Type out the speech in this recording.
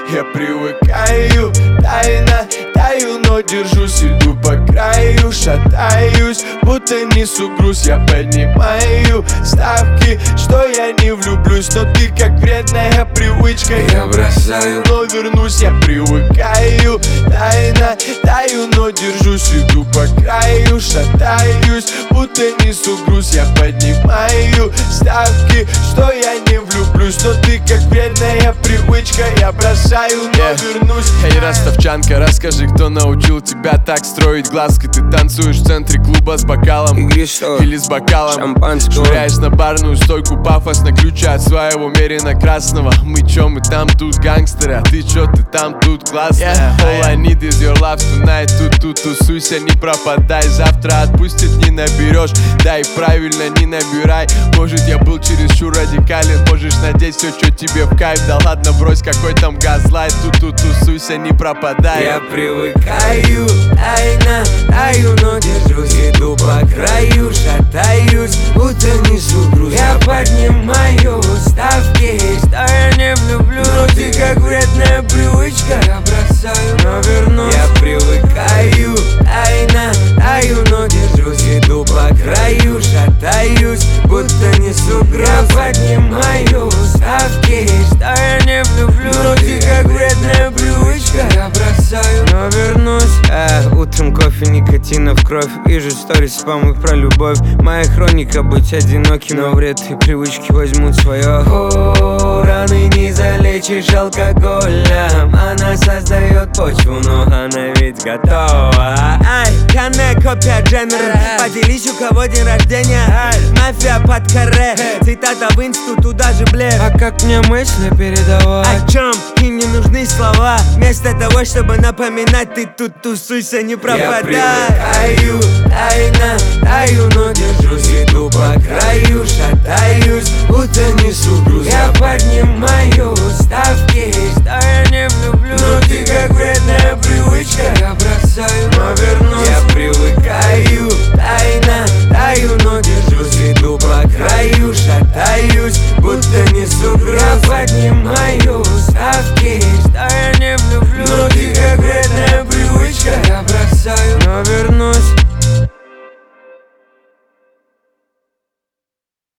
Я привыкаю, тайно таю, но держусь, иду по краю, шатаюсь, будто несу груз. Я поднимаю ставки, что я не влюблюсь, но ты как вредная привычка. Я бросаю, но вернусь. Я привыкаю, тайно таю, но держусь, иду по краю, шатаюсь, будто несу груз. Я поднимаю ставки, что я не влюблюсь, но ты как вредная привычка. Я бросаю, но вернусь. Эй, ростовчанка, расскажи, кто научил тебя так строить глазки? Ты танцуешь в центре клуба с бокалом или с бокалом шампанского, швыряешь на барную стойку пафосно ключи от своего мерина красного. Мы чё, мы там тут гангстеры, а ты чё, ты там тут классный. All I need is your love tonight. Тут тусуйся, не пропадай, завтра отпустит, не наберешь. Да и правильно, не набирай. Может, я был чересчур радикален, можешь надеть все, что тебе в кайф. Да ладно, брось, какой там газлайт. Тут тусуйся, не пропадай. Я привыкаю, тайно таю, но держусь, иду по краю, шатаюсь, будто несу груз. Я поднимаю ставки, что я не влюблю, но ты как вредная привычка. Я бросаю, но вернусь. Я привыкаю, тайно таю, но держусь, иду по краю, шатаюсь, будто несу груз. Я поднимаю ставки, что я не влюблю, но ты как вредная привычка. Я бросаю, но вернусь. Утром кофе, никотина в кровь. Вижу сторис, спамы про любовь. Моя хроника быть одиноким, но вред и привычки возьмут свое. Раны не залечишь алкоголем. Она создает почву, но она ведь готова. Пьяная копия Дженнер. Поделись, у кого день рождения. Мафия под каре. Цитата в инсту, туда же блеф. А как мне мысли передавать? О чем? Им не нужны слова. Вместо того, чтобы напоминать, ты тут тусуйся, не пропадай. Я привыкаю, тайно таю, но держусь, иду по краю, шатаюсь, будто несу груз. Я